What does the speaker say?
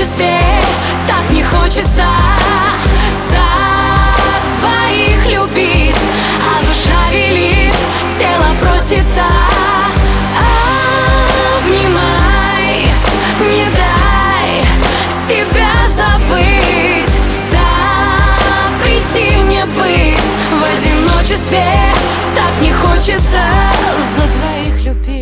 одиночестве так не хочется за двоих любить, а душа велит, тело просится. Обнимай, не дай себя забыть, запрети мне быть в одиночестве так не хочется за двоих любить.